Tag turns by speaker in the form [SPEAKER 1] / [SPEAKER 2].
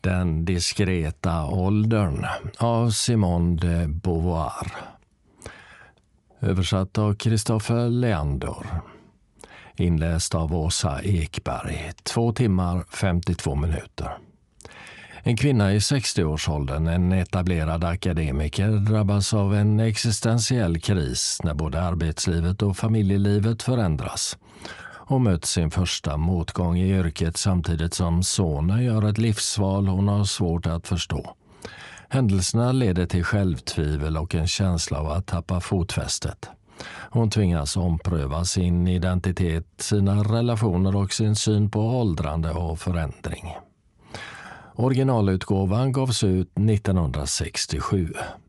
[SPEAKER 1] Den diskreta åldern av Simone de Beauvoir. Översatt av Christopher Leander. Inläst av Åsa Ekberg. 2 timmar 52 minuter. En kvinna i 60-årsåldern, en etablerad akademiker, drabbas av en existentiell kris när både arbetslivet och familjelivet förändras. Hon möter sin första motgång i yrket samtidigt som sonen gör ett livsval hon har svårt att förstå. Händelserna leder till självtvivel och en känsla av att tappa fotfästet. Hon tvingas ompröva sin identitet, sina relationer och sin syn på åldrande och förändring. Originalutgåvan gavs ut 1967.